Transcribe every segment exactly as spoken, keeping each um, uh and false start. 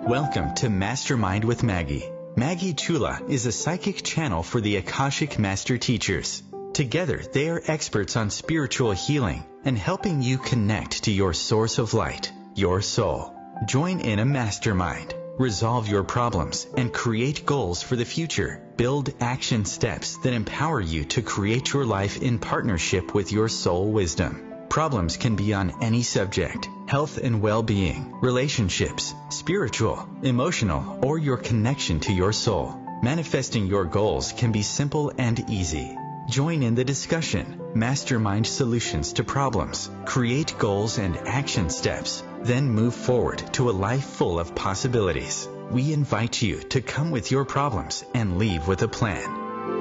Welcome to Mastermind with Maggie. Maggie Chula is a psychic channel for the Akashic Master Teachers. Together, they are experts on spiritual healing and helping you connect to your source of light, your soul. Join in a mastermind. Resolve your problems and create goals for the future. Build action steps that empower you to create your life in partnership with your soul wisdom. Problems can be on any subject: health and well-being, relationships, spiritual, emotional, or your connection to your soul. Manifesting your goals can be simple and easy. Join in the discussion. Mastermind solutions to problems. Create goals and action steps. Then move forward to a life full of possibilities. We invite you to come with your problems and leave with a plan.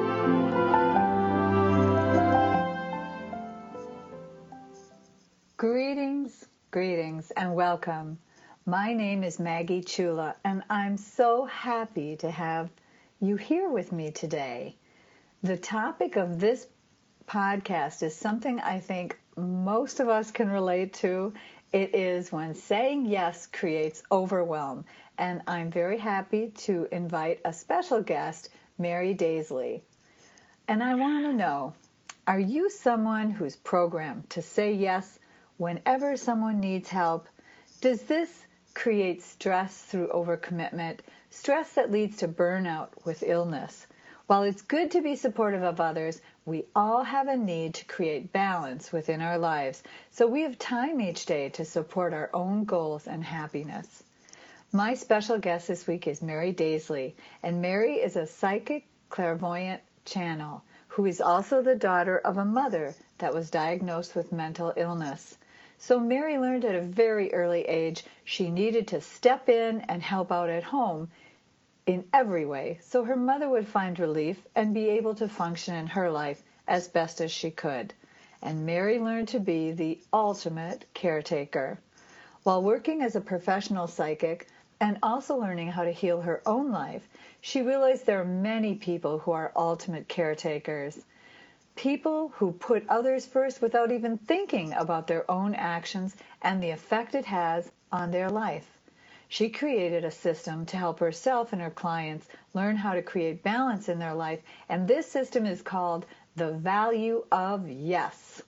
Greetings, greetings, and welcome. My name is Maggie Chula, and I'm so happy to have you here with me today. The topic of this podcast is something I think most of us can relate to. It is when saying yes creates overwhelm, and I'm very happy to invite a special guest, Mary Daisley. And I want to know, are you someone who's programmed to say yes whenever someone needs help? Does this create stress through overcommitment, stress that leads to burnout with illness? While it's good to be supportive of others, we all have a need to create balance within our lives, so we have time each day to support our own goals and happiness. My special guest this week is Mary Daisley, and Mary is a psychic clairvoyant channel who is also the daughter of a mother that was diagnosed with mental illness. So Mary learned at a very early age she needed to step in and help out at home in every way so her mother would find relief and be able to function in her life as best as she could. And Mary learned to be the ultimate caretaker. While working as a professional psychic and also learning how to heal her own life, she realized there are many people who are ultimate caretakers. People who put others first without even thinking about their own actions and the effect it has on their life. She created a system to help herself and her clients learn how to create balance in their life, and this system is called the value of yes.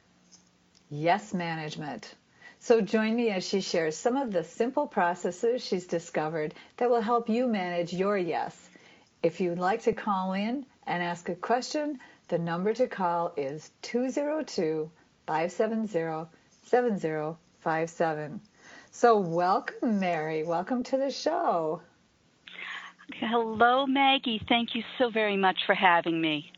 Yes management. So join me as she shares some of the simple processes she's discovered that will help you manage your yes. If you'd like to call in and ask a question, the number to call is two zero two, five seven zero, seven zero five seven. So welcome, Mary. Welcome to the show. Hello, Maggie. Thank you so very much for having me.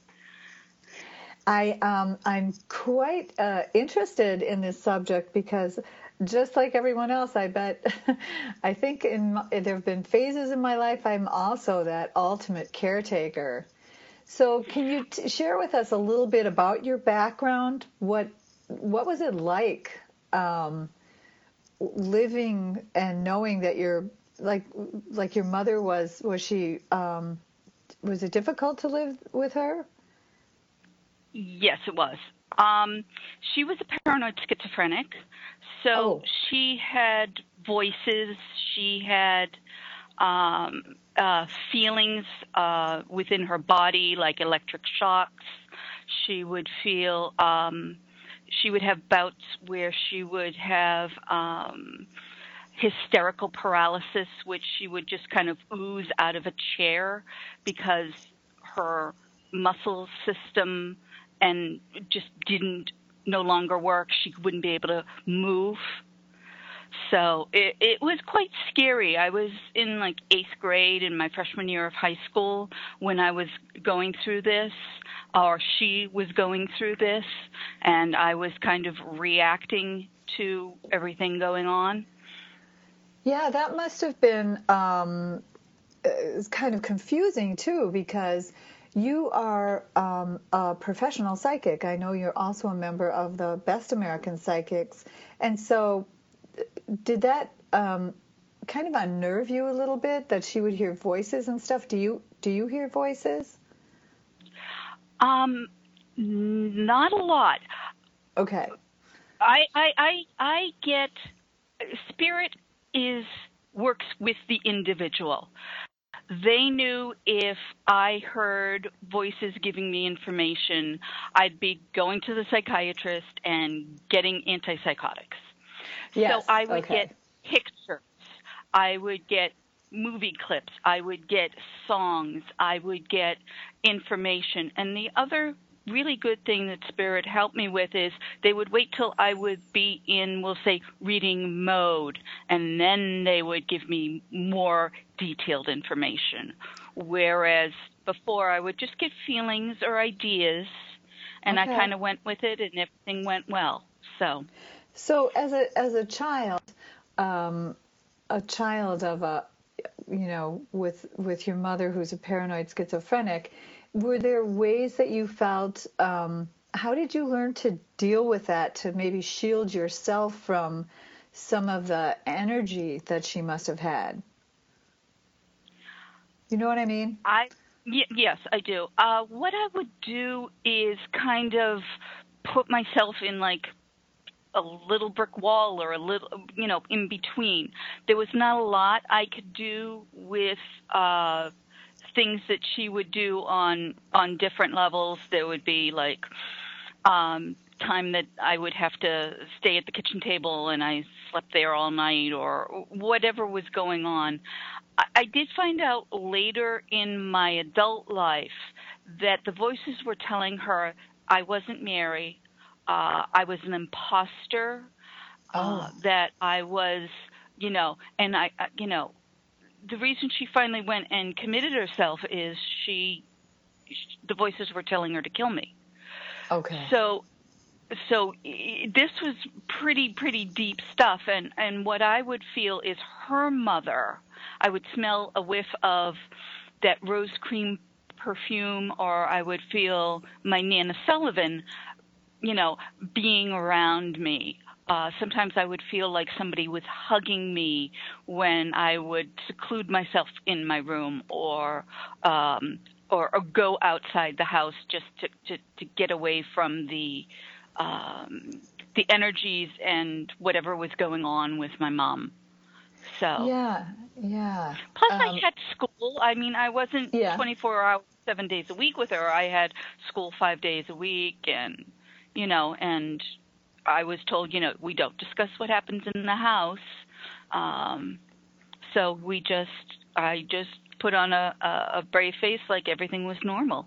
I, um, I'm quite uh, interested in this subject because just like everyone else, I bet, I think in my, there have been phases in my life I'm also that ultimate caretaker. So can you t- share with us a little bit about your background? What what was it like um, living and knowing that you're like like your mother was? Was she um, was it difficult to live with her? Yes, it was. Um, she was a paranoid schizophrenic, so Oh. she had voices. She had um, uh, feelings uh, within her body, like electric shocks. She would feel, um, she would have bouts where she would have um, hysterical paralysis, which she would just kind of ooze out of a chair because her muscle system and just didn't no longer work. She wouldn't be able to move. So it, it was quite scary. I was in like eighth grade in my freshman year of high school when I was going through this, or she was going through this, and I was kind of reacting to everything going on. Yeah, that must have been um, it's kind of confusing too, because you are um, a professional psychic. I know you're also a member of the Best American Psychics, and so did that um, kind of unnerve you a little bit that she would hear voices and stuff? Do you do you hear voices? Um, not a lot. Okay. I I I, I get spirit is works with the individual. They knew if I heard voices giving me information, I'd be going to the psychiatrist and getting antipsychotics. Yes. So I would Okay. get pictures. I would get movie clips. I would get songs. I would get information. And the other really good thing that Spirit helped me with is they would wait till I would be in, we'll say, reading mode, and then they would give me more detailed information. Whereas before I would just get feelings or ideas, and Okay. I kind of went with it, and everything went well. So, So as a as a child, um, a child of a, you know, with with your mother who's a paranoid schizophrenic, were there ways that you felt? Um, how did you learn to deal with that, to maybe shield yourself from some of the energy that she must have had? You know what I mean? I y- yes, I do. Uh, what I would do is kind of put myself in like a little brick wall or a little, you know, in between. There was not a lot I could do with uh, things that she would do on on different levels. There would be like um, time that I would have to stay at the kitchen table and I slept there all night or whatever was going on. I, I did find out later in my adult life that the voices were telling her I wasn't Mary, uh, I was an imposter, uh, Oh, that I was, you know, and I, I- you know, the reason she finally went and committed herself is she, the voices were telling her to kill me. okay. So, so i- this was pretty, pretty deep stuff. And, and what I would feel is her mother, I would smell a whiff of that rose cream perfume, or I would feel my Nana Sullivan, you know, being around me. Uh, sometimes I would feel like somebody was hugging me when I would seclude myself in my room, or um, or, or go outside the house just to, to, to get away from the um, the energies and whatever was going on with my mom. So, Yeah, yeah. plus I Um, had school. I mean, I wasn't yeah. twenty-four hours, seven days a week with her. I had school five days a week, and you know, and I was told, you know, we don't discuss what happens in the house. Um, so we just, I just put on a, a, a brave face like everything was normal.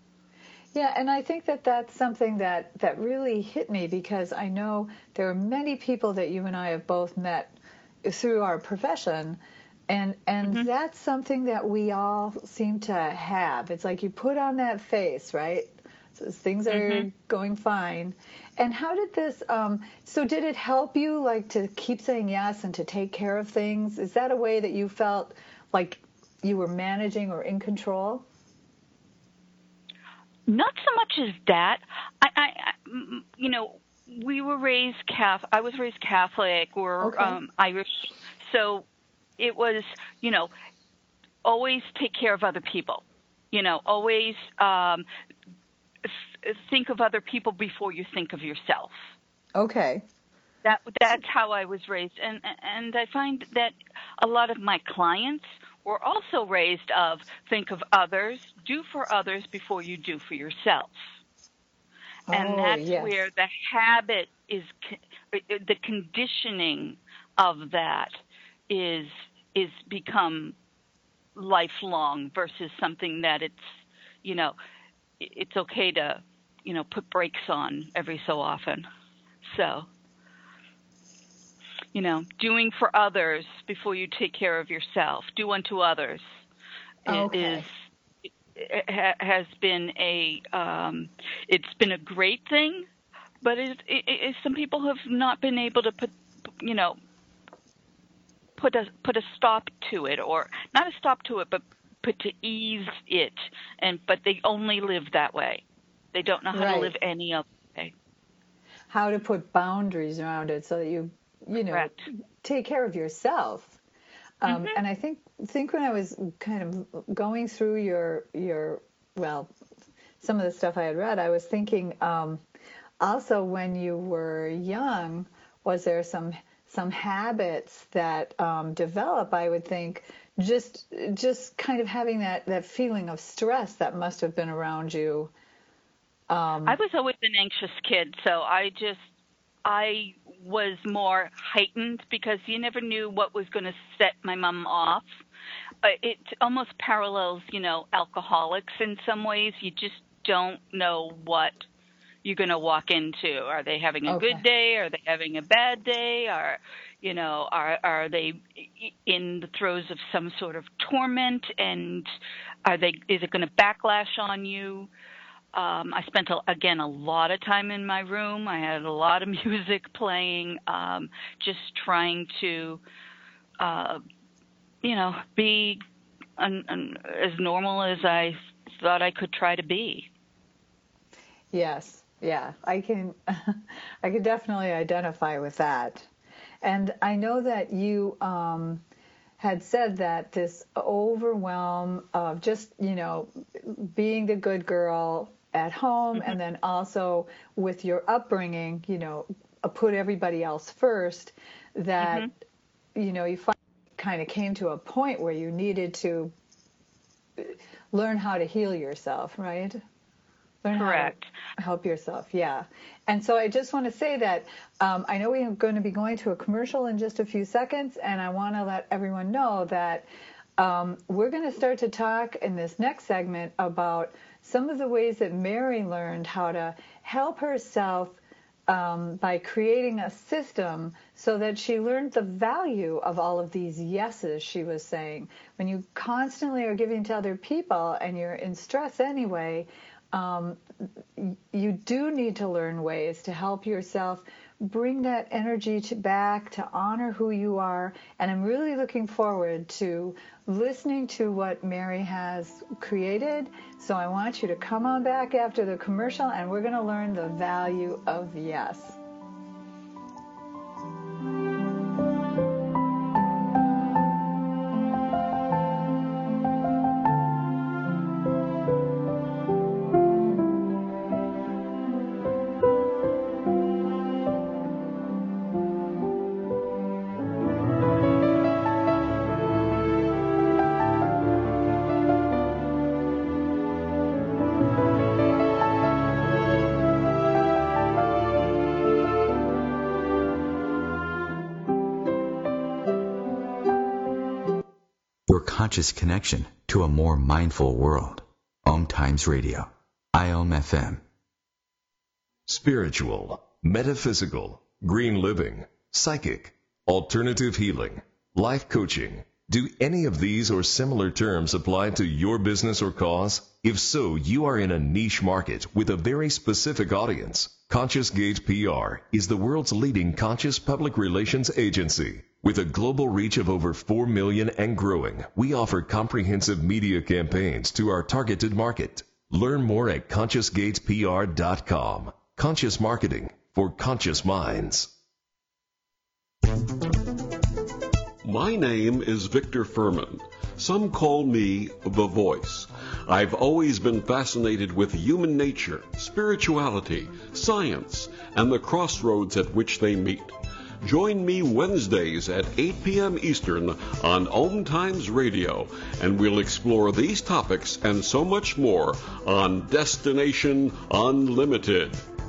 Yeah, and I think that that's something that, that really hit me, because I know there are many people that you and I have both met through our profession, and and Hmm. that's something that we all seem to have. It's like you put on that face, right? So things Hmm. are going fine. And how did this, um, so did it help you, like, to keep saying yes and to take care of things? Is that a way that you felt like you were managing or in control? Not so much as that. I, I, I m- you know, we were raised Catholic. I was raised Catholic. We're Okay. um, Irish, so it was, you know, always take care of other people. You know, always um, th- think of other people before you think of yourself. Okay. That that's how I was raised, and and I find that a lot of my clients were also raised of think of others, do for others before you do for yourself. And Oh, that's yes. where the habit is, the conditioning of that is is become lifelong versus something that it's, you know, it's okay to, you know, put brakes on every so often. So, you know, doing for others before you take care of yourself, do unto others, is Okay. has been a um, it's been a great thing, but it, it, it, some people have not been able to put, you know, put a put a stop to it, or not a stop to it, but put to ease it, and but they only live that way. They don't know how to live Right. any other way. How to put boundaries around it so that you, you know, Correct. take care of yourself. Um, Mhm. and I think think when I was kind of going through your your well, some of the stuff I had read, I was thinking, um, also when you were young, was there some some habits that um, develop, I would think, just just kind of having that, that feeling of stress that must have been around you. Um, I was always an anxious kid, so I just, I was more heightened because you never knew what was going to set my mom off. Uh, It almost parallels, you know, alcoholics in some ways. You just don't know what you're going to walk into. Are they having a Okay. good day? Are they having a bad day? Are, you know, are are they in the throes of some sort of torment? And are they? Is it going to backlash on you? Um, I spent, a, again, a lot of time in my room. I had a lot of music playing, um, just trying to, uh, you know, be an, an, as normal as I thought I could try to be. Yes, yeah, I can, I can definitely identify with that. And I know that you um, had said that this overwhelm of just, you know, being the good girl at home, Mm-hmm. and then also with your upbringing, you know, uh, put everybody else first, that, Mm-hmm. you know, you finally kind of came to a point where you needed to learn how to heal yourself, right? Learn Correct. how to help yourself, yeah. And so I just want to say that um, I know we are going to be going to a commercial in just a few seconds, and I want to let everyone know that um, we're going to start to talk in this next segment about some of the ways that Mary learned how to help herself um, by creating a system so that she learned the value of all of these yeses she was saying. When you constantly are giving to other people and you're in stress anyway, um, you do need to learn ways to help yourself bring that energy to back, to honor who you are. And I'm really looking forward to listening to what Mary has created. So I want you to come on back after the commercial, and we're going to learn the value of yes. Your conscious connection to a more mindful world. Om Times Radio. I O M F M. Spiritual, metaphysical, green living, psychic, alternative healing, life coaching. Do any of these or similar terms apply to your business or cause? If so, you are in a niche market with a very specific audience. Conscious Gate P R is the world's leading conscious public relations agency. With a global reach of over four million and growing, we offer comprehensive media campaigns to our targeted market. Learn more at conscious gate p r dot com. Conscious marketing for conscious minds. My name is Victor Furman. Some call me The Voice. I've always been fascinated with human nature, spirituality, science, and the crossroads at which they meet. Join me Wednesdays at eight p.m. Eastern on Om Times Radio, and we'll explore these topics and so much more on Destination Unlimited.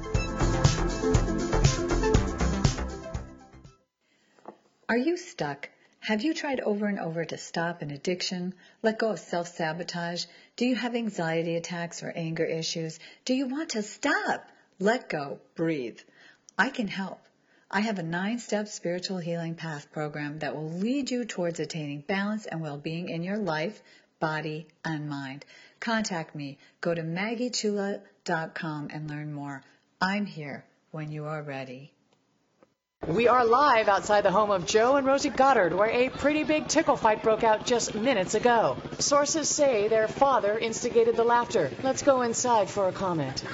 Are you stuck? Have you tried over and over to stop an addiction, let go of self-sabotage? Do you have anxiety attacks or anger issues? Do you want to stop? Let go. Breathe. I can help. I have a nine-step spiritual healing path program that will lead you towards attaining balance and well-being in your life, body, and mind. Contact me. Go to maggie chula dot com and learn more. I'm here when you are ready. We are live outside the home of Joe and Rosie Goddard, where a pretty big tickle fight broke out just minutes ago. Sources say their father instigated the laughter. Let's go inside for a comment.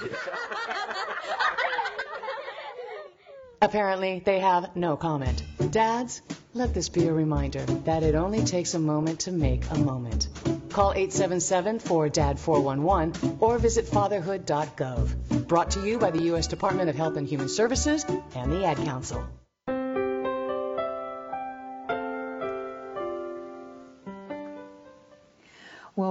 Apparently, they have no comment. Dads, let this be a reminder that it only takes a moment to make a moment. Call eight seven seven, four D A D, four one one or visit fatherhood dot gov. Brought to you by the U S Department of Health and Human Services and the Ad Council.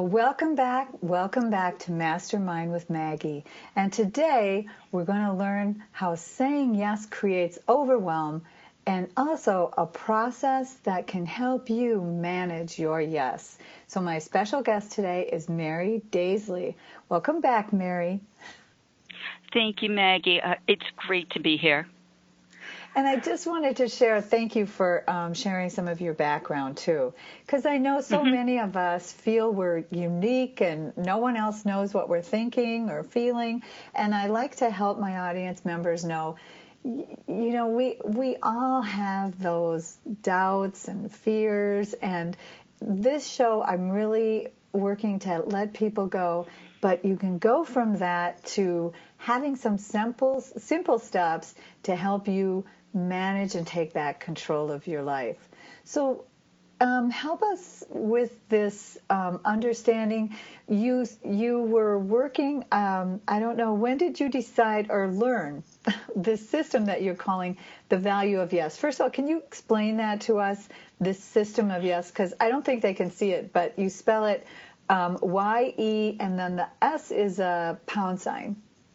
welcome back. Welcome back to Mastermind with Maggie. And today we're going to learn how saying yes creates overwhelm and also a process that can help you manage your yes. So my special guest today is Mary Daisley. Welcome back, Mary. Thank you, Maggie. Uh, it's great to be here. And I just wanted to share, thank you for um, sharing some of your background too, because I know so mm-hmm. many of us feel we're unique and no one else knows what we're thinking or feeling. And I like to help my audience members know, you know, we we all have those doubts and fears. And this show, I'm really working to let people go, but you can go from that to having some simple, simple steps to help you manage and take back control of your life. So um, help us with this um, understanding. You you were working, um, I don't know, when did you decide or learn this system that you're calling the value of yes? First of all, can you explain that to us, this system of yes? Because I don't think they can see it, but you spell it um, Y E and then the S is a pound sign.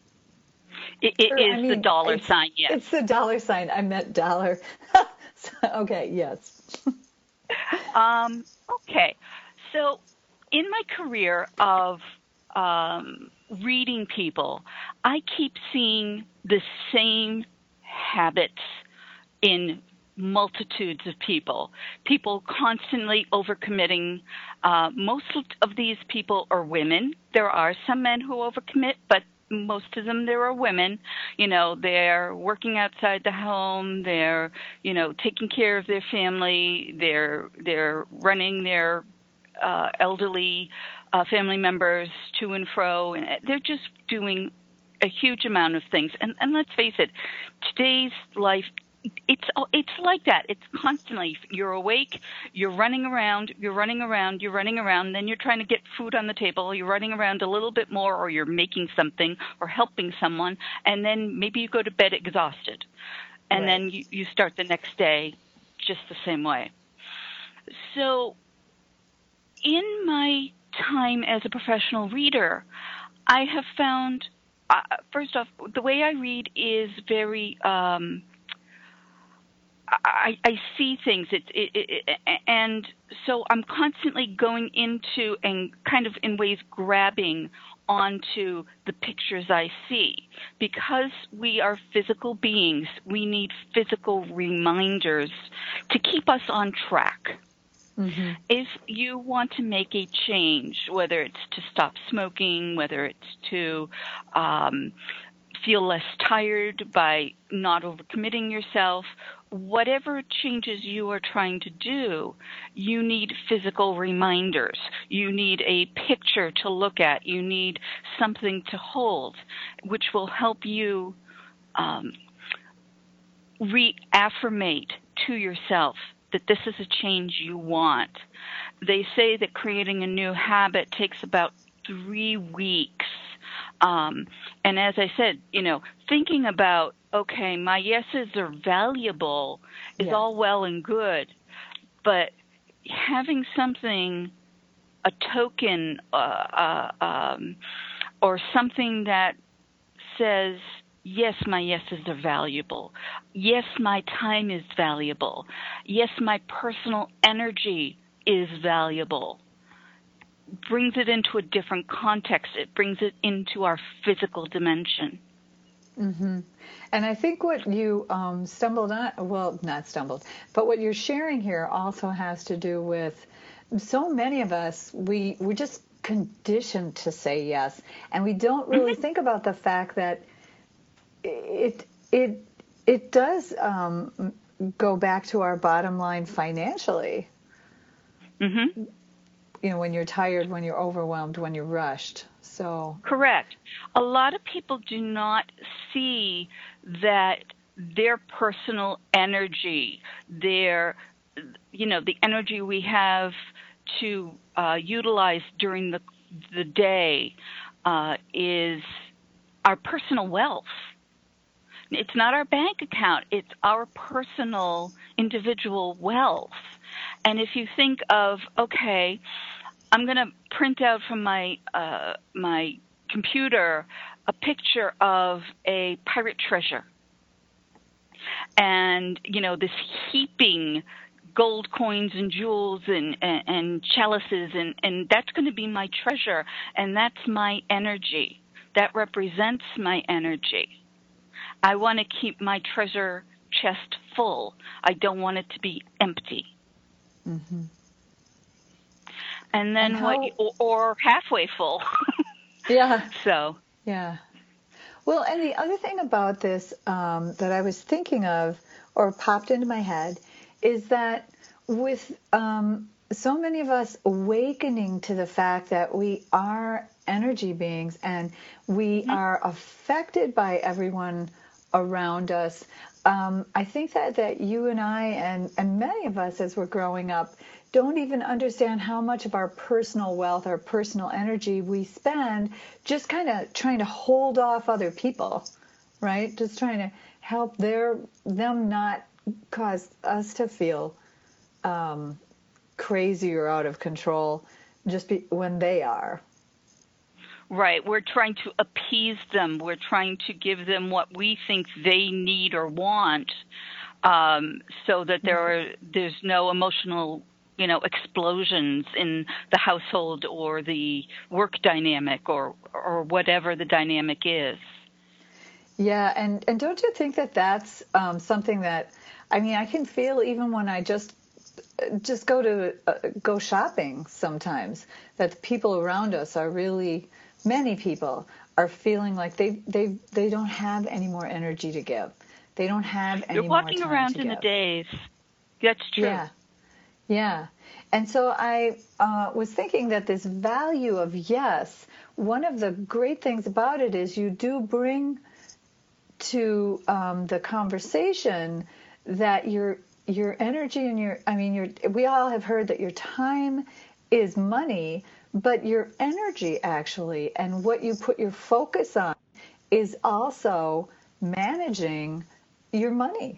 It, it or, is I mean, the dollar sign, yes. It's the dollar sign. I meant dollar. So, okay, yes. um, okay. So in my career of um, reading people, I keep seeing the same habits in multitudes of people. People constantly overcommitting. Uh, most of these people are women. There are some men who overcommit, but most of them, there are women. You know, they're working outside the home. They're, you know, taking care of their family. They're they're running their uh, elderly uh, family members to and fro, and they're just doing a huge amount of things. And and let's face it, today's life, it's it's like that. It's constantly, you're awake, you're running around, you're running around, you're running around, then you're trying to get food on the table, you're running around a little bit more, or you're making something or helping someone, and then maybe you go to bed exhausted. And right. then you, you start the next day just the same way. So in my time as a professional reader, I have found, uh, first off, the way I read is very... Um, I, I see things, it, it, it, and so I'm constantly going into and kind of in ways grabbing onto the pictures I see. Because we are physical beings, we need physical reminders to keep us on track. Mm-hmm. If you want to make a change, whether it's to stop smoking, whether it's to um, feel less tired by not overcommitting yourself, whatever changes you are trying to do, you need physical reminders. You need a picture to look at. You need something to hold, which will help you um, reaffirmate to yourself that this is a change you want. They say that creating a new habit takes about three weeks. Um, and as I said, you know, thinking about, okay, my yeses are valuable is yes. all well and good, but having something, a token, uh, uh, um, or something that says, yes, my yeses are valuable. Yes, my time is valuable. Yes, my personal energy is valuable. Brings it into a different context. It brings it into our physical dimension. Mm-hmm. And I think what you um, stumbled on, well, not stumbled, but what you're sharing here also has to do with so many of us, we, we're just conditioned to say yes. And we don't really mm-hmm. think about the fact that it, it, it does um, go back to our bottom line financially. Mm-hmm. You know, when you're tired, when you're overwhelmed, when you're rushed. So correct. A lot of people do not see that their personal energy, their, you know, the energy we have to uh, utilize during the the day uh, is our personal wealth. It's not our bank account. It's our personal individual wealth. And if you think of, okay, I'm going to print out from my uh, my computer a picture of a pirate treasure. And, you know, this heaping gold coins and jewels and, and, and chalices, and, and that's going to be my treasure, and that's my energy. That represents my energy. I want to keep my treasure chest full. I don't want it to be empty. Mm-hmm. And then and how, what, or, or halfway full. Yeah. So. Yeah. Well, and the other thing about this um, that I was thinking of, or popped into my head, is that with um, so many of us awakening to the fact that we are energy beings and we mm-hmm. are affected by everyone around us, um, I think that, that you and I and, and many of us as we're growing up don't even understand how much of our personal wealth, our personal energy we spend just kind of trying to hold off other people, right? Just trying to help their them not cause us to feel um, crazy or out of control just be, when they are. Right. We're trying to appease them. We're trying to give them what we think they need or want, um, so that there are, there's no emotional, you know, explosions in the household or the work dynamic or or whatever the dynamic is. Yeah, and, and don't you think that that's um, something that, I mean, I can feel even when I just just go to uh, go shopping sometimes, that the people around us are really, many people are feeling like they they they don't have any more energy to give. They don't have any You're more walking time around to in give. the daze. That's true. Yeah. Yeah. And so I uh, was thinking that this value of yes, one of the great things about it is you do bring to um, the conversation that your your energy and your, I mean, your, we all have heard that your time is money, but your energy actually and what you put your focus on is also managing your money.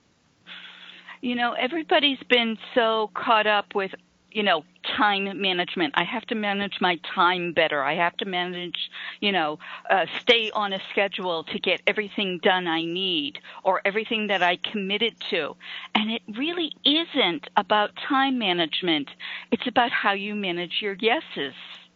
You know, everybody's been so caught up with, you know, time management. I have to manage my time better. I have to manage, you know, uh, stay on a schedule to get everything done I need or everything that I committed to. And it really isn't about time management. It's about how you manage your yeses.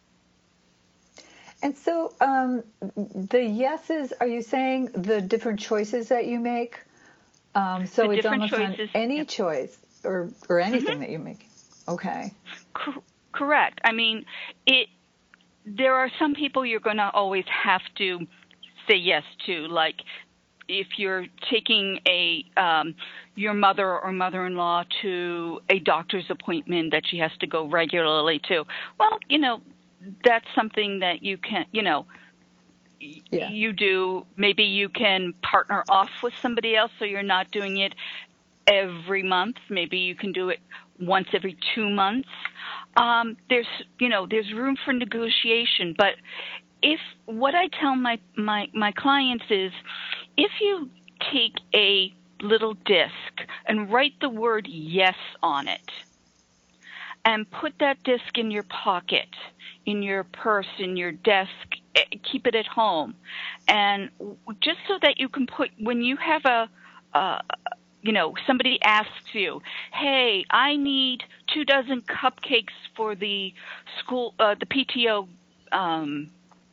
And so um, the yeses, are you saying the different choices that you make? Um, so the it's almost choices, on any yeah. choice or, or anything mm-hmm. that you make. Okay. Co- correct. I mean, it. There are some people you're going to always have to say yes to, like if you're taking a um, your mother or mother-in-law to a doctor's appointment that she has to go regularly to. Well, you know, that's something that you can, you know, yeah. you do. Maybe you can partner off with somebody else so you're not doing it every month. Maybe you can do it once every two months. Um, there's, you know, there's room for negotiation. But if what I tell my, my, my clients is, if you take a little disc and write the word yes on it and put that disc in your pocket, in your purse, in your desk, keep it at home. And just so that you can put, when you have a, uh, you know, somebody asks you, hey, I need two dozen cupcakes for the school, uh, the P T O um,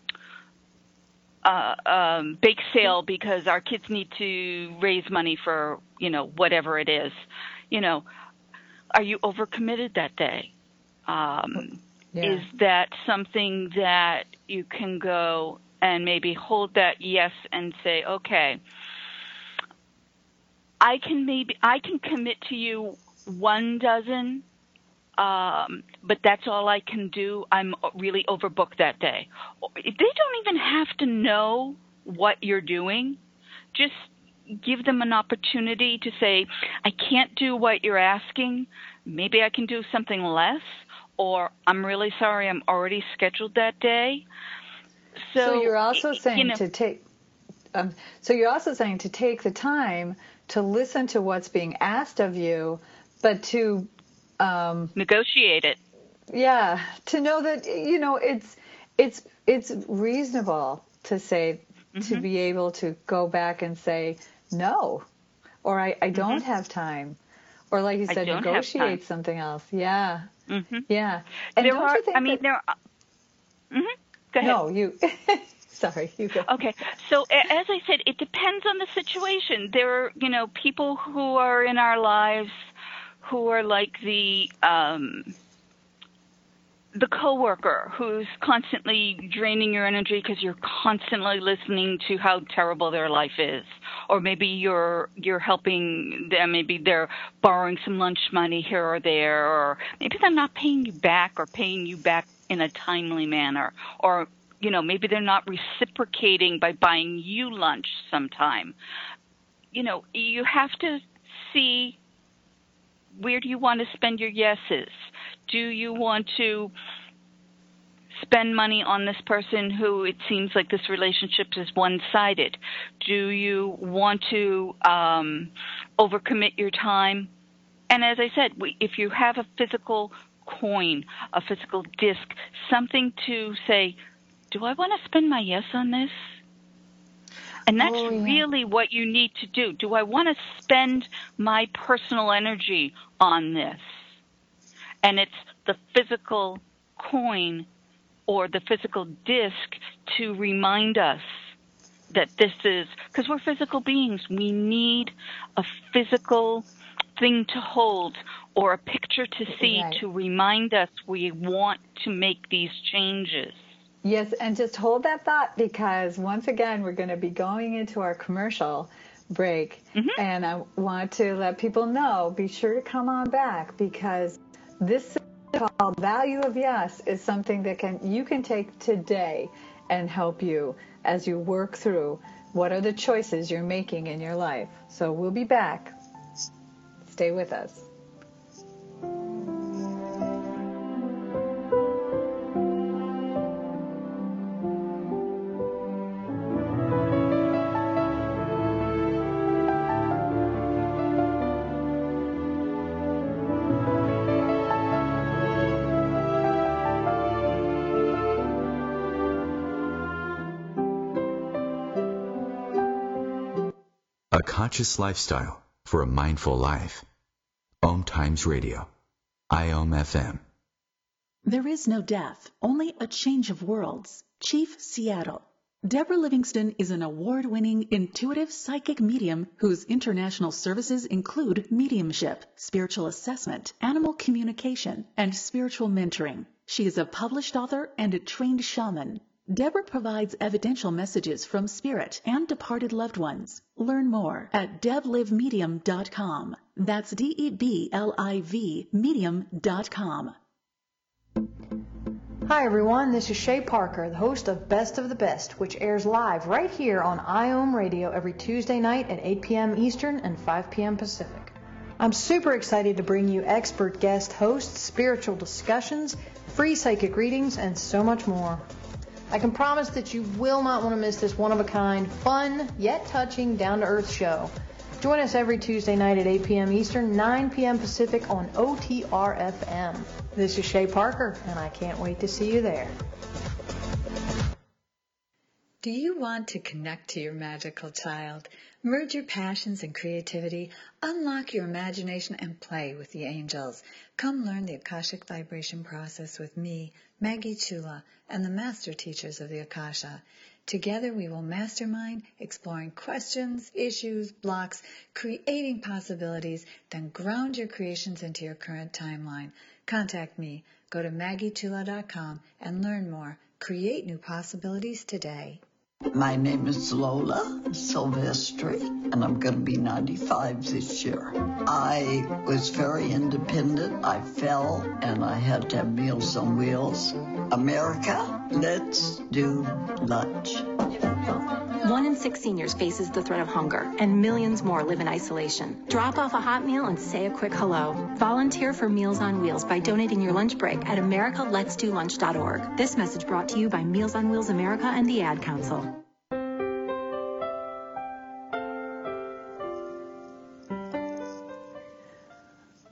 uh, um, bake sale because our kids need to raise money for, you know, whatever it is. You know, are you overcommitted that day? Um, yeah. Is that something that you can go and maybe hold that yes and say, okay, I can maybe I can commit to you one dozen, um, but that's all I can do. I'm really overbooked that day. They don't even have to know what you're doing. Just give them an opportunity to say, I can't do what you're asking. Maybe I can do something less, or I'm really sorry, I'm already scheduled that day. So, so you're also saying you know, to take. Um, so you're also saying to take the time to listen to what's being asked of you, but to um, negotiate it. Yeah, to know that, you know, it's it's it's reasonable to say, mm-hmm. to be able to go back and say no, or I, I don't mm-hmm. have time, or like you said, negotiate something else. Yeah, mm-hmm. yeah. And there don't are, you think I mean, that, there are. Mm-hmm. Go ahead. No, you. Sorry, you go. Okay, so as I said, it depends on the situation. There are, you know, people who are in our lives who are like the um, the coworker who's constantly draining your energy because you're constantly listening to how terrible their life is, or maybe you're you're helping them. Maybe they're borrowing some lunch money here or there, or maybe they're not paying you back or paying you back in a timely manner, or you know, maybe they're not reciprocating by buying you lunch sometime. You know, you have to see, where do you want to spend your yeses? Do you want to spend money on this person who it seems like this relationship is one-sided? Do you want to um, overcommit your time? And as I said, we, if you have a physical coin, a physical disc, something to say, do I want to spend my yes on this? And that's oh, yeah. really what you need to do. Do I want to spend my personal energy on this? And it's the physical coin or the physical disc to remind us that this is, because we're physical beings, we need a physical thing to hold or a picture to see right. to remind us we want to make these changes. Yes, and just hold that thought, because once again, we're going to be going into our commercial break, mm-hmm. and I want to let people know, be sure to come on back, because this called Value of Yes is something that can you can take today and help you as you work through what are the choices you're making in your life. So we'll be back. Stay with us. A conscious lifestyle for a mindful life. Om Times Radio. I O M F M. There is no death, only a change of worlds. Chief Seattle. Deborah Livingston is an award-winning intuitive psychic medium whose international services include mediumship, spiritual assessment, animal communication, and spiritual mentoring. She is a published author and a trained shaman. Deborah provides evidential messages from spirit and departed loved ones. Learn more at deb live medium dot com. That's D E B L I V medium dot com. Hi everyone, this is Shay Parker, the host of Best of the Best, which airs live right here on I O M Radio every Tuesday night at eight p.m. Eastern and five p.m. Pacific. I'm super excited to bring you expert guest hosts, spiritual discussions, free psychic readings, and so much more. I can promise that you will not want to miss this one-of-a-kind, fun, yet touching, down-to-earth show. Join us every Tuesday night at eight p.m. Eastern, nine p.m. Pacific on O T R F M. This is Shay Parker, and I can't wait to see you there. Do you want to connect to your magical child, merge your passions and creativity, unlock your imagination, and play with the angels? Come learn the Akashic Vibration process with me, Maggie Chula, and the Master Teachers of the Akasha. Together we will mastermind, exploring questions, issues, blocks, creating possibilities, then ground your creations into your current timeline. Contact me. Go to maggie chula dot com and learn more. Create new possibilities today. My name is Lola Silvestri, and I'm going to be ninety-five this year. I was very independent. I fell, and I had to have Meals on Wheels. America, let's do lunch. One in six seniors faces the threat of hunger, and millions more live in isolation. Drop off a hot meal and say a quick hello. Volunteer for Meals on Wheels by donating your lunch break at america lets do lunch dot org. This message brought to you by Meals on Wheels America and the Ad Council.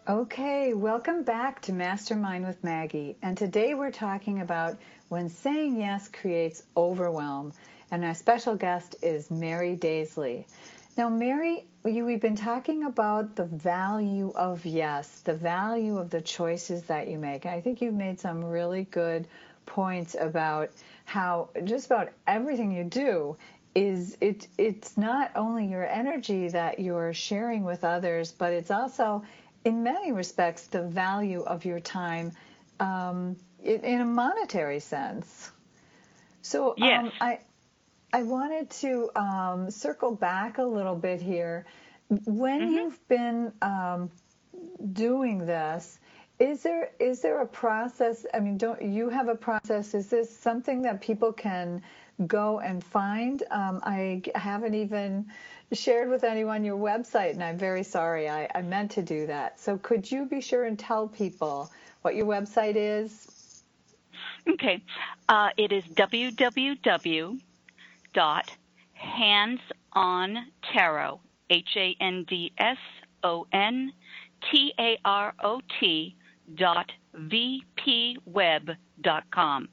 Okay, welcome back to Mastermind with Maggie. And today we're talking about when saying yes creates overwhelm. And our special guest is Mary Daisley. Now, Mary, you, we've been talking about the value of yes, the value of the choices that you make. And I think you've made some really good points about how just about everything you do is it. It's not only your energy that you're sharing with others, but it's also, in many respects, the value of your time um, in, in a monetary sense. So yes. um, I I wanted to um, circle back a little bit here. When mm-hmm. you've been um, doing this, is there is there a process? I mean, don't you have a process? Is this something that people can go and find? Um, I haven't even shared with anyone your website, and I'm very sorry. I, I meant to do that. So could you be sure and tell people what your website is? Okay. Uh, it is w w w dot hands on tarot, H A N D S O N T A R O T dot V P web dot com.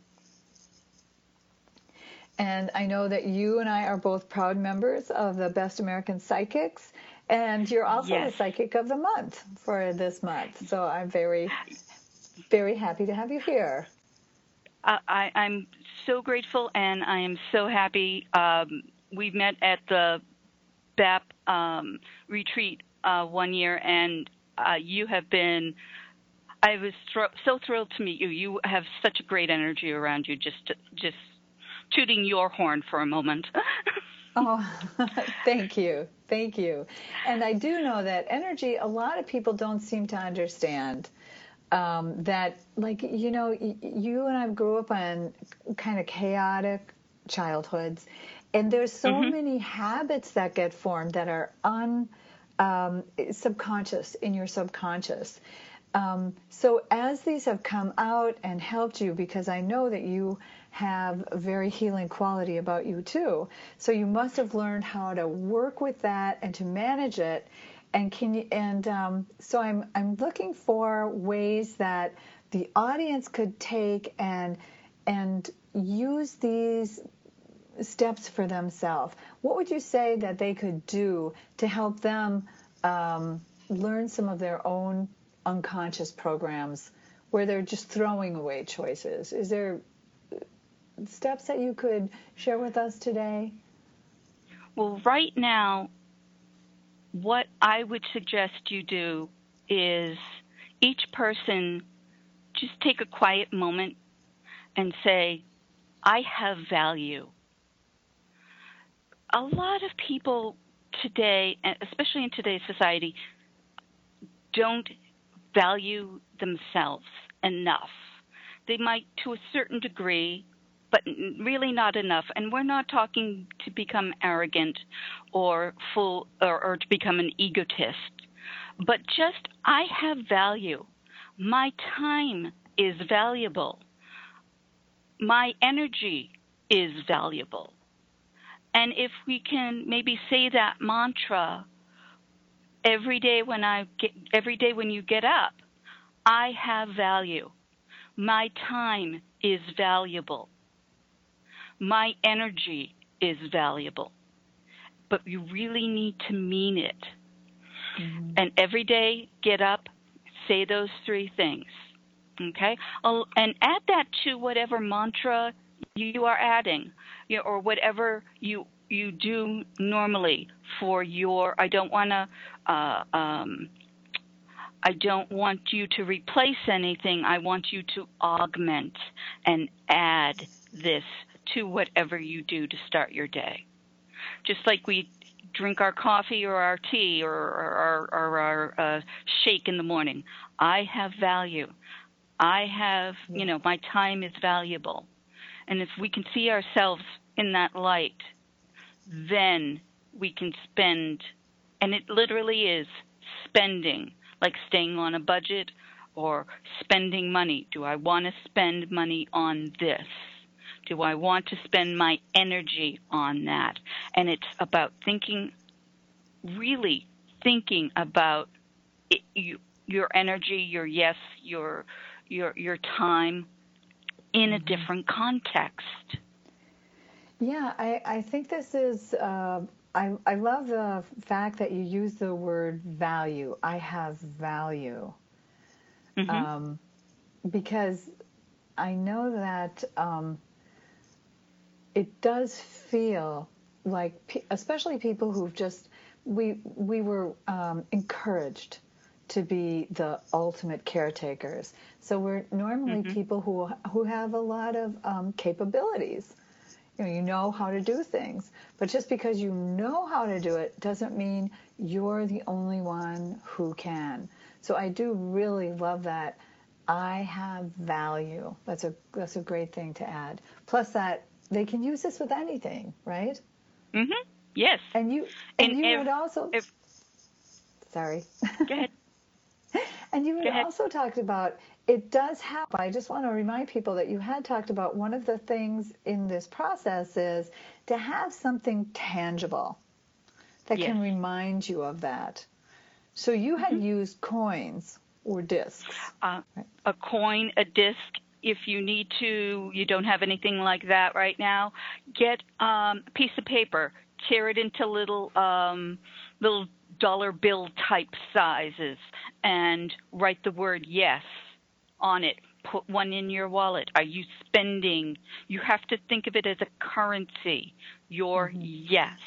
And I know that you and I are both proud members of the Best American Psychics, and you're also yes. the Psychic of the Month for this month. So I'm very, very happy to have you here. Uh, I, I'm so grateful, and I am so happy. Um, we met at the B A P um, retreat uh, one year, and uh, you have been – I was thr- so thrilled to meet you. You have such a great energy around you, just just – tooting your horn for a moment. Oh, thank you. Thank you. And I do know that energy, a lot of people don't seem to understand um, that, like, you know, y- you and I grew up on kind of chaotic childhoods, and there's so mm-hmm. many habits that get formed that are un um, subconscious, in your subconscious. Um, so as these have come out and helped you, because I know that you have a very healing quality about you too, so you must have learned how to work with that and to manage it. And can you? And um, so I'm I'm looking for ways that the audience could take and and use these steps for themselves. What would you say that they could do to help them um, learn some of their own unconscious programs where they're just throwing away choices? Is there steps that you could share with us today? Well, right now, what I would suggest you do is each person just take a quiet moment and say, I have value. A lot of people today, especially in today's society, don't value themselves enough. They might to a certain degree, but really not enough. And we're not talking to become arrogant or full or, or to become an egotist, but just I have value. My time is valuable. My energy is valuable. And if we can maybe say that mantra every day when I get, every day when you get up, I have value. My time is valuable. My energy is valuable. But you really need to mean it. Mm-hmm. And every day, get up, say those three things. Okay? And add that to whatever mantra you are adding, you know, or whatever you you do normally for your, I don't want to, uh, um, I don't want you to replace anything. I want you to augment and add this to whatever you do to start your day. Just like we drink our coffee or our tea or, or, or, or our uh, shake in the morning. I have value. I have, yeah. you know, my time is valuable. And if we can see ourselves in that light, then we can spend, and it literally is spending, like staying on a budget or spending money. Do I want to spend money on this? Do I want to spend my energy on that? And it's about thinking, really thinking about it, you, your energy, your yes, your your your time in a different context. Yeah, I, I think this is, uh, I, I love the fact that you use the word value. I have value. Mm-hmm. Um, because I know that um, it does feel like, especially people who've just, we, we were um, encouraged to be the ultimate caretakers. So we're normally mm-hmm. people who who have a lot of um, capabilities. You know, you know how to do things, but just because you know how to do it doesn't mean you're the only one who can. So I do really love that. I have value. That's a that's a great thing to add. Plus that they can use this with anything, right? Mhm. Yes. And you and, and you if, would also if, sorry. Go ahead. And you had also talked about, it does help. I just want to remind people that you had talked about one of the things in this process is to have something tangible that yes. can remind you of that. So you had mm-hmm. used coins or discs. Uh, right? A coin, a disc. If you need to, you don't have anything like that right now, get um, a piece of paper, tear it into little um, little dollar bill type sizes and write the word yes on it. Put one in your wallet. Are you spending? You have to think of it as a currency, your mm-hmm. yes.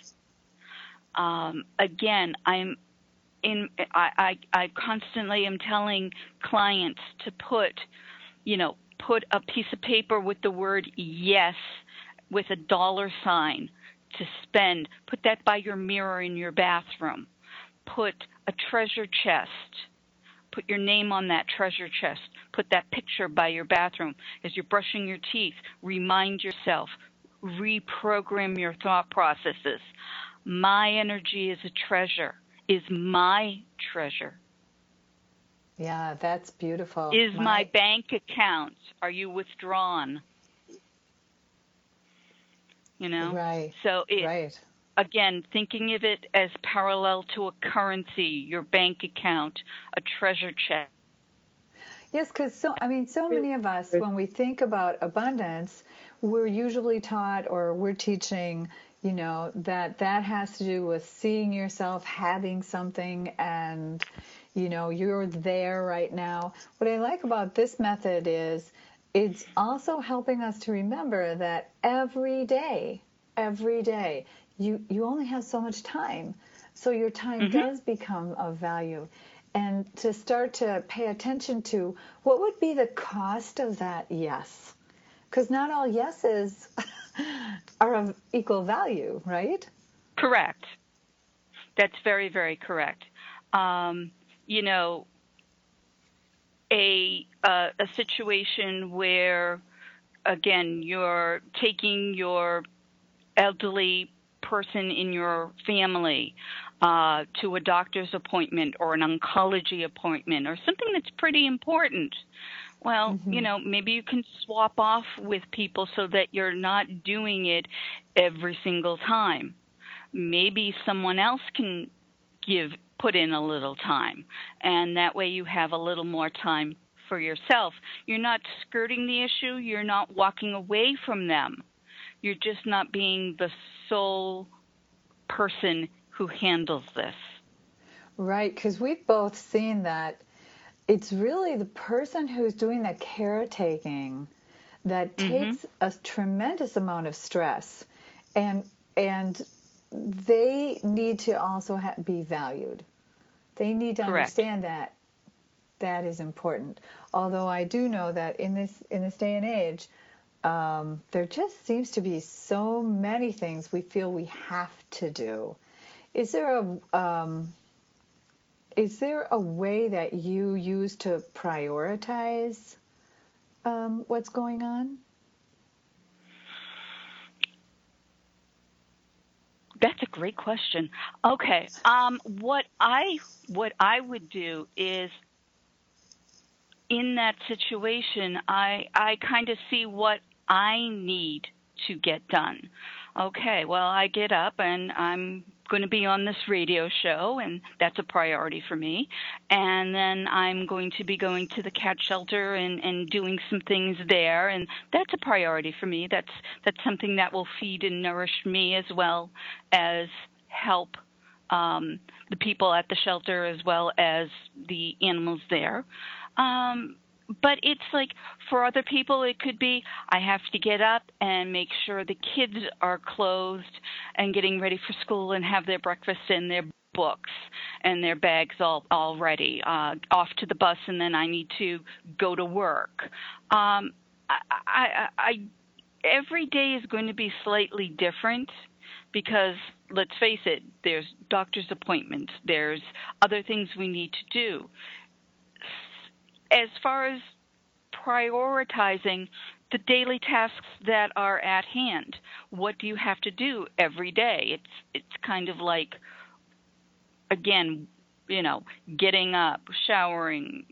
Um, again, I'm in, I, I, I constantly am telling clients to put, you know, put a piece of paper with the word yes with a dollar sign to spend. Put that by your mirror in your bathroom. Put a treasure chest. Put your name on that treasure chest. Put that picture by your bathroom. As you're brushing your teeth, remind yourself. Reprogram your thought processes. My energy is a treasure, is my treasure. Yeah, that's beautiful. Is my, my bank account, are you withdrawn? You know? Right. So it, right. Again, thinking of it as parallel to a currency, your bank account, a treasure chest. Yes, because so I mean, so many of us, when we think about abundance, we're usually taught or we're teaching, you know, that that has to do with seeing yourself having something and, you know, you're there right now. What I like about this method is it's also helping us to remember that every day, every day, you, you only have so much time. So your time mm-hmm. does become of value. And to start to pay attention to what would be the cost of that yes. Because not all yeses are of equal value, right? Correct. That's very, very correct. Um, you know, a uh, a situation where, again, you're taking your elderly person in your family uh, to a doctor's appointment or an oncology appointment or something that's pretty important. Well, mm-hmm. you know, maybe you can swap off with people so that you're not doing it every single time. Maybe someone else can give, put in a little time, and that way you have a little more time for yourself. You're not skirting the issue. You're not walking away from them. You're just not being the sole person who handles this. Right, because we've both seen that it's really the person who's doing the caretaking that mm-hmm. takes a tremendous amount of stress, and and they need to also ha- be valued. They need to Correct. understand that that is important. Although I do know that in this in this day and age, um, there just seems to be so many things we feel we have to do. Is there a um, Is there a way that you use to prioritize um, what's going on? That's a great question. Okay, um, what I what I would do is, in that situation, I I kind of see what I need to get done. Okay, well, I get up and I'm going to be on this radio show, and that's a priority for me. And then I'm going to be going to the cat shelter and, and doing some things there, and that's a priority for me. That's that's something that will feed and nourish me as well as help um, the people at the shelter as well as the animals there. Um, But it's like for other people, it could be I have to get up and make sure the kids are clothed and getting ready for school and have their breakfast and their books and their bags all, all ready, uh, off to the bus, and then I need to go to work. Um, I, I, I, every day is going to be slightly different because, let's face it, there's doctor's appointments, there's other things we need to do. As far as prioritizing the daily tasks that are at hand, what do you have to do every day? It's it's kind of like, again, you know, getting up, showering.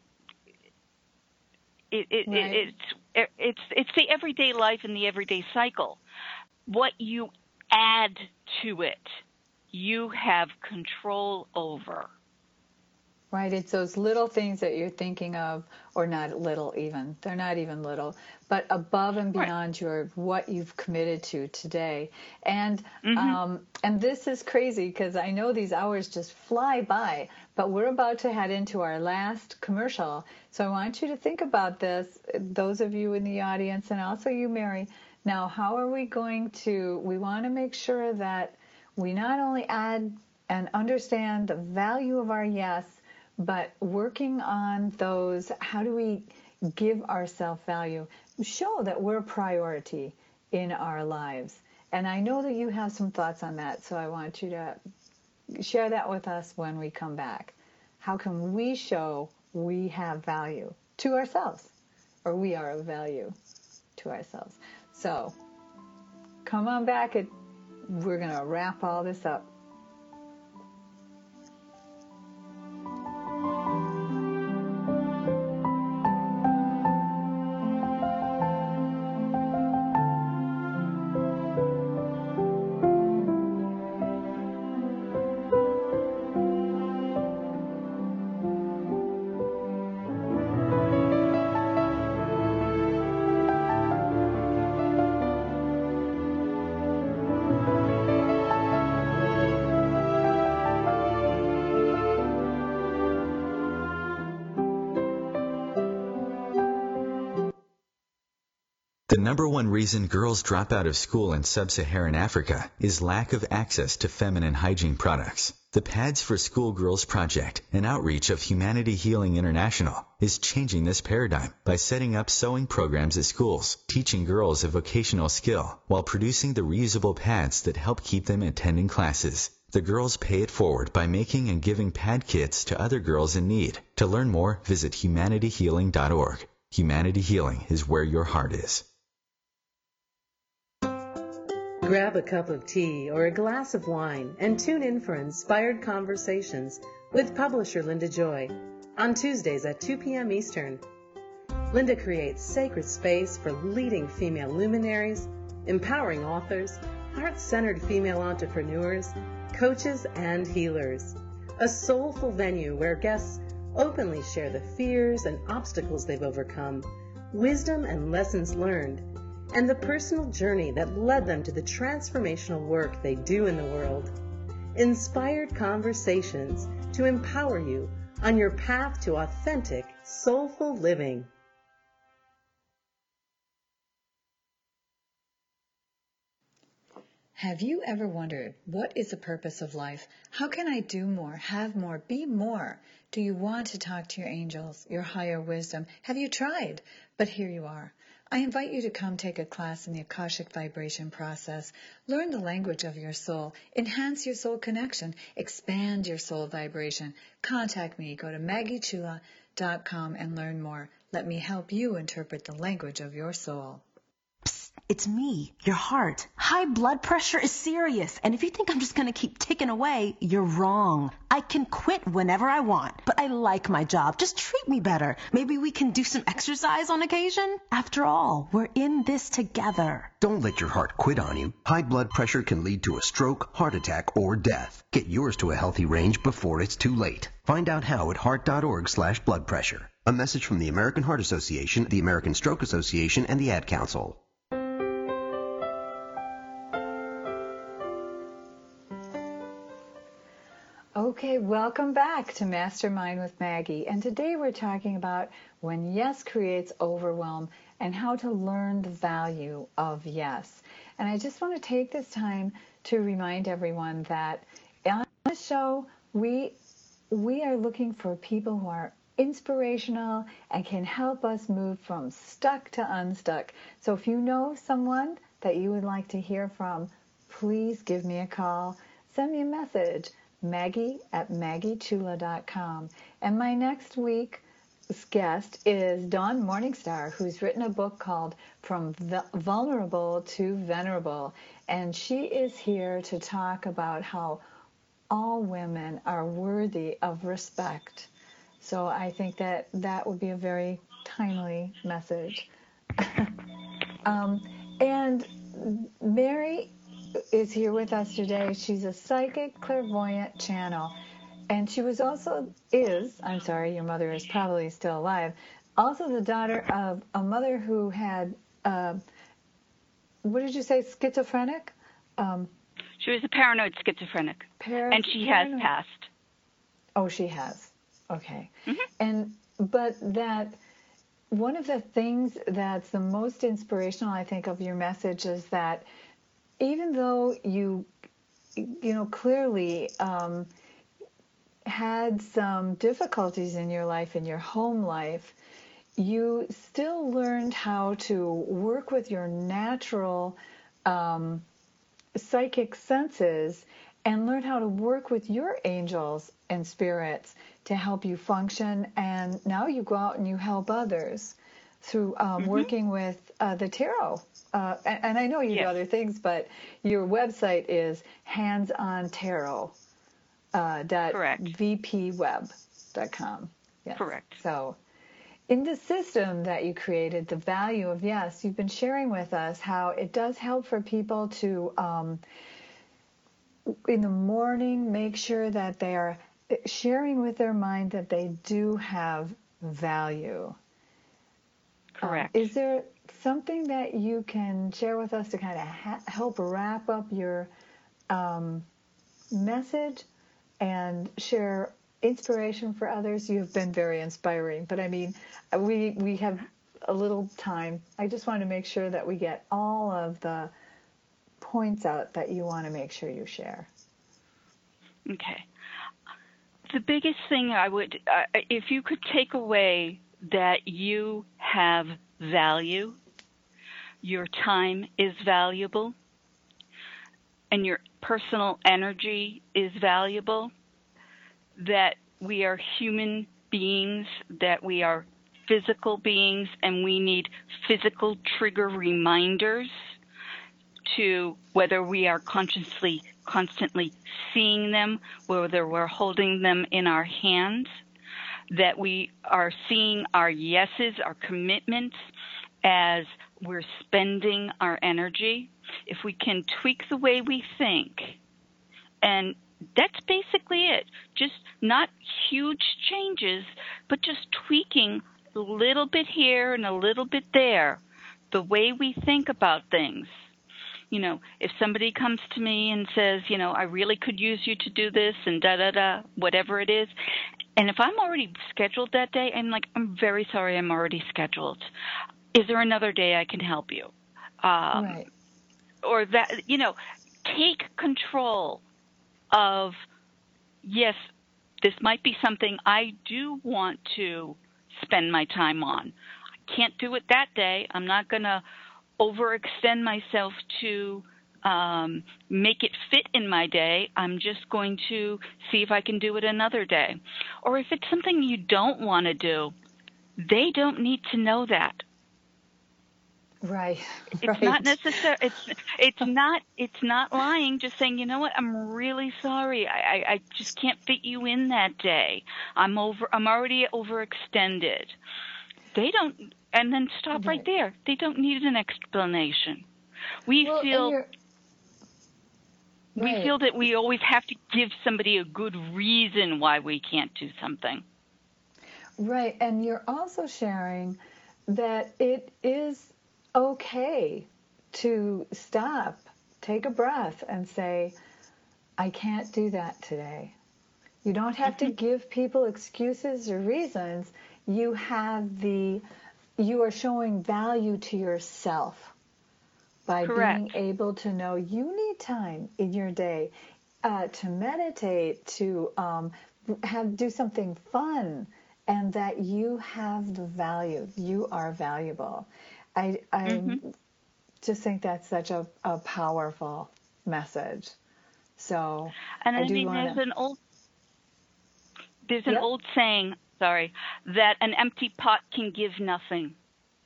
It, it, right. it, it's it's it's the everyday life and the everyday cycle. What you add to it, you have control over. Right, it's those little things that you're thinking of, or not little even, they're not even little, but above and beyond right. your what you've committed to today. And mm-hmm. um, and this is crazy because I know these hours just fly by, but we're about to head into our last commercial. So I want you to think about this, those of you in the audience, and also you, Mary. Now, how are we going to, we want to make sure that we not only add and understand the value of our yes, but working on those, how do we give ourselves value, show that we're a priority in our lives. And I know that you have some thoughts on that, so I want you to share that with us when we come back. How can we show we have value to ourselves, or we are of value to ourselves? So come on back, and we're going to wrap all this up. The number one reason girls drop out of school in sub-Saharan Africa is lack of access to feminine hygiene products. The Pads for Schoolgirls Project, an outreach of Humanity Healing International, is changing this paradigm by setting up sewing programs at schools, teaching girls a vocational skill, while producing the reusable pads that help keep them attending classes. The girls pay it forward by making and giving pad kits to other girls in need. To learn more, visit humanity healing dot org. Humanity Healing is where your heart is. Grab a cup of tea or a glass of wine and tune in for Inspired Conversations with publisher Linda Joy on Tuesdays at two p.m. Eastern. Linda creates sacred space for leading female luminaries, empowering authors, heart-centered female entrepreneurs, coaches, and healers. A soulful venue where guests openly share the fears and obstacles they've overcome, wisdom and lessons learned, and the personal journey that led them to the transformational work they do in the world. Inspired Conversations to empower you on your path to authentic, soulful living. Have you ever wondered, what is the purpose of life? How can I do more, have more, be more? Do you want to talk to your angels, your higher wisdom? Have you tried? But here you are. I invite you to come take a class in the Akashic Vibration process. Learn the language of your soul. Enhance your soul connection. Expand your soul vibration. Contact me. Go to maggie chula dot com and learn more. Let me help you interpret the language of your soul. Psst. It's me, your heart. High blood pressure is serious, and if you think I'm just going to keep ticking away, you're wrong. I can quit whenever I want, but I like my job. Just treat me better. Maybe we can do some exercise on occasion? After all, we're in this together. Don't let your heart quit on you. High blood pressure can lead to a stroke, heart attack, or death. Get yours to a healthy range before it's too late. Find out how at heart.org slash blood pressure. A message from the American Heart Association, the American Stroke Association, and the Ad Council. Okay, welcome back to Mastermind with Maggie. And today we're talking about when yes creates overwhelm and how to learn the value of yes. And I just want to take this time to remind everyone that on this show, we we are looking for people who are inspirational and can help us move from stuck to unstuck. So if you know someone that you would like to hear from, please give me a call. Send me a message. Maggie at Maggie Chula dot com. And my next week's guest is Dawn Morningstar, who's written a book called From Vulnerable to Venerable. And she is here to talk about how all women are worthy of respect. So I think that that would be a very timely message. um, and Mary is here with us today. She's a psychic clairvoyant channel, and she was also is I'm sorry your mother is probably still alive, also the daughter of a mother who had uh, what did you say, schizophrenic? Um, she was a paranoid schizophrenic, par- and she paranoid. has passed. Oh, she has. Okay. Mm-hmm. And but that one of the things that's the most inspirational, I think, of your message is that even though you, you know, clearly um, had some difficulties in your life, in your home life, you still learned how to work with your natural um, psychic senses and learn how to work with your angels and spirits to help you function. And now you go out and you help others through um, mm-hmm. working with uh, the tarot. Uh, and, and I know you yes. do other things, but your website is hands on tarot dot v p web dot com. Yes. Correct. So in the system that you created, the value of yes, you've been sharing with us how it does help for people to, um, in the morning, make sure that they are sharing with their mind that they do have value. Correct. Um, is there something that you can share with us to kind of ha- help wrap up your um, message and share inspiration for others? You've been very inspiring, but I mean, we we have a little time. I just want to make sure that we get all of the points out that you want to make sure you share. Okay. The biggest thing I would, uh, if you could take away that you have value, your time is valuable, and your personal energy is valuable, that we are human beings, that we are physical beings, and we need physical trigger reminders to whether we are consciously, constantly seeing them, whether we're holding them in our hands, that we are seeing our yeses, our commitments, as we're spending our energy. If we can tweak the way we think, and that's basically it, just not huge changes, but just tweaking a little bit here and a little bit there, the way we think about things. You know, if somebody comes to me and says, you know, I really could use you to do this and da-da-da, whatever it is, and if I'm already scheduled that day, I'm like, I'm very sorry, I'm already scheduled. Is there another day I can help you? Um, right. Or that, you know, take control of, yes, this might be something I do want to spend my time on. I can't do it that day. I'm not going to overextend myself to um, make it fit in my day. I'm just going to see if I can do it another day. Or if it's something you don't want to do, they don't need to know that. Right. It's right. not necessary. It's it's not it's not lying. Just saying, you know what? I'm really sorry. I, I, I just can't fit you in that day. I'm over. I'm already overextended. They don't. And then stop right, right there. They don't need an explanation. We well, feel. Right. We feel that we always have to give somebody a good reason why we can't do something. Right. And you're also sharing that it is okay to stop, take a breath, and say, I can't do that today. You don't have mm-hmm. to give people excuses or reasons. You have the, you are showing value to yourself by Correct. being able to know you need time in your day uh, to meditate, to um, have do something fun, and that you have the value. You are valuable. I, I mm-hmm. just think that's such a, a powerful message. So, and I, I do mean, wanna... there's an old there's an yep. old saying, sorry, that an empty pot can give nothing.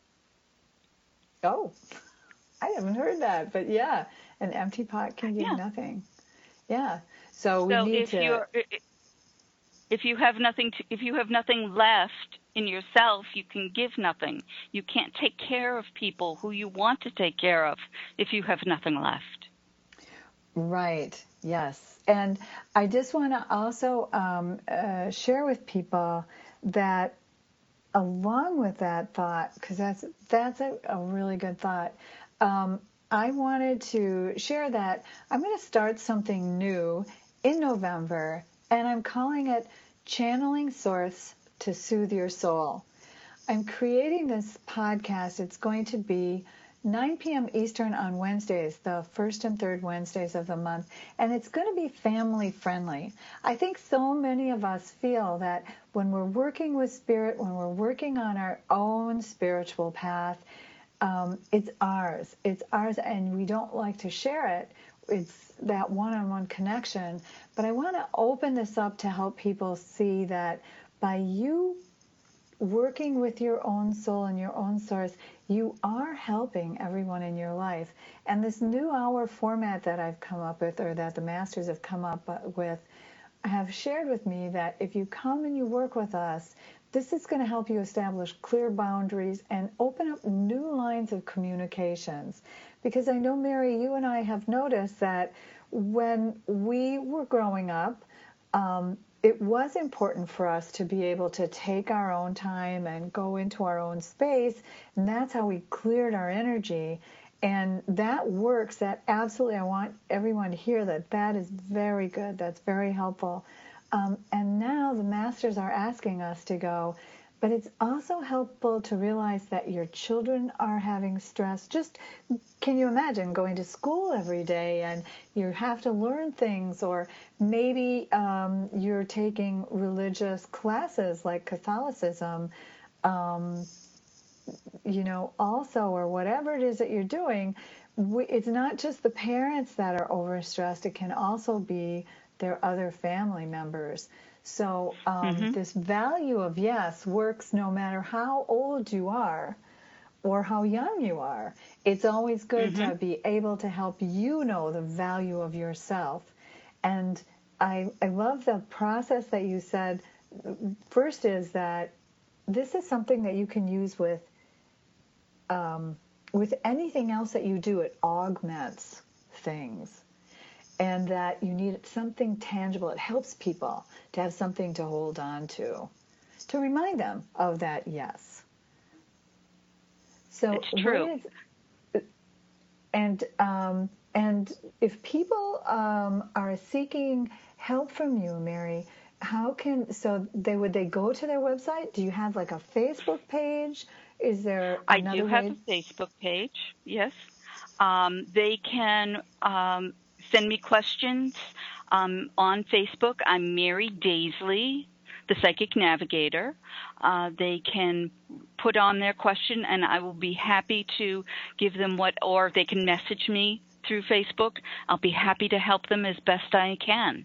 Oh, I haven't heard that, but yeah, an empty pot can give yeah. nothing. Yeah. So we so need if to. You're, if you have nothing, to, if you have nothing left in yourself, you can give nothing. You can't take care of people who you want to take care of if you have nothing left. Right. Yes. And I just want to also um, uh, share with people that along with that thought, because that's that's a, a really good thought, um, I wanted to share that I'm going to start something new in November, and I'm calling it Channeling Source to Soothe Your Soul. I'm creating this podcast. It's going to be nine p.m. Eastern on Wednesdays, the first and third Wednesdays of the month, and it's going to be family friendly. I think so many of us feel that when we're working with spirit, when we're working on our own spiritual path, um, it's ours. It's ours, and we don't like to share it. It's that one-on-one connection. But I want to open this up to help people see that by you working with your own soul and your own source, you are helping everyone in your life. And this new hour format that I've come up with, or that the masters have come up with, have shared with me that if you come and you work with us, this is going to help you establish clear boundaries and open up new lines of communications. Because I know, Mary, you and I have noticed that when we were growing up, um, it was important for us to be able to take our own time and go into our own space, and that's how we cleared our energy. And that works. That absolutely, I want everyone to hear that that is very good. That's very helpful. Um, and now the masters are asking us to go, but it's also helpful to realize that your children are having stress. Just, can you imagine going to school every day and you have to learn things, or maybe um, you're taking religious classes like Catholicism, um, you know, also, or whatever it is that you're doing. We, it's not just the parents that are overstressed. It can also be their other family members. So um, mm-hmm. this value of yes works no matter how old you are or how young you are. It's always good mm-hmm. to be able to help you know the value of yourself. And I, I love the process that you said. First is that this is something that you can use with um, with anything else that you do. It augments things. And that you need something tangible. It helps people to have something to hold on to, to remind them of that yes. So it's true. Is, and um, and if people um, are seeking help from you, Mary, how can so they would they go to their website? Do you have like a Facebook page? Is there I another do have way? a Facebook page. Yes, um, they can. Um, Send me questions um, on Facebook. I'm Mary Daisley, the Psychic Navigator. Uh, they can put on their question, and I will be happy to give them what, or they can message me through Facebook. I'll be happy to help them as best I can.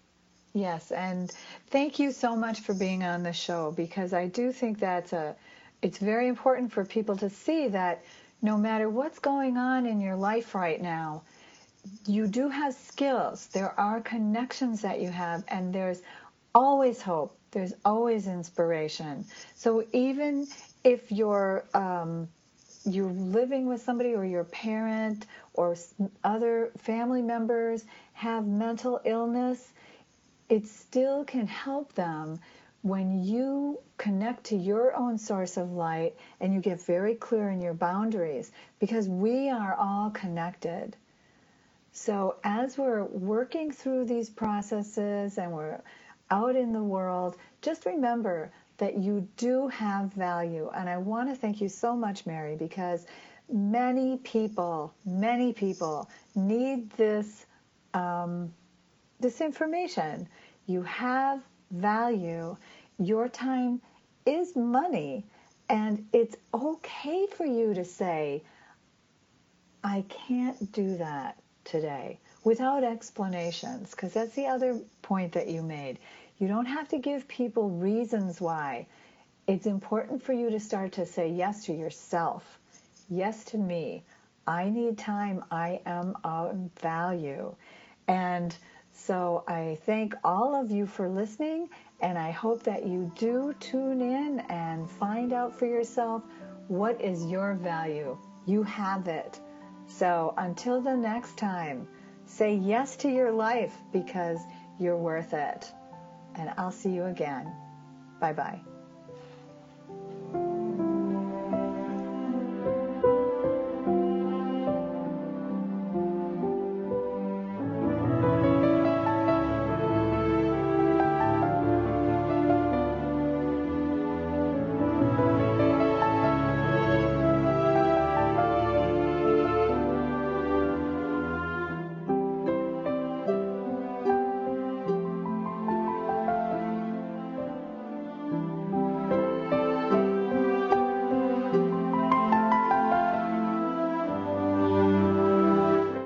Yes, and thank you so much for being on the show, because I do think that's a it's very important for people to see that no matter what's going on in your life right now, you do have skills. There are connections that you have, and there's always hope. There's always inspiration. So even if you're um, you're living with somebody, or your parent or other family members have mental illness, it still can help them when you connect to your own source of light and you get very clear in your boundaries, because we are all connected. So as we're working through these processes and we're out in the world, just remember that you do have value. And I want to thank you so much, Mary, because many people, many people need this, um, this information. You have value. Your time is money. And it's okay for you to say, I can't do that today, without explanations, because that's the other point that you made. You don't have to give people reasons why. It's important for you to start to say yes to yourself. Yes to me. I need time. I am of value. And so I thank all of you for listening, and I hope that you do tune in and find out for yourself what is your value. You have it. So until the next time, say yes to your life, because you're worth it. And I'll see you again. Bye-bye.